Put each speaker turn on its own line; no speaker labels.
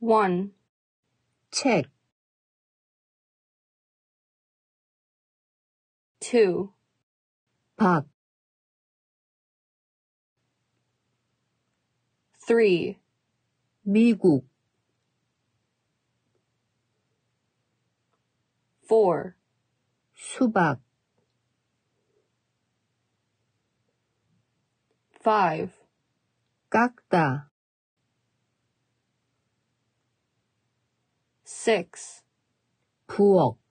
1,
책,
2,
박,
3,
미국,
4,
수박,
5,
깎다,
6,
부엌,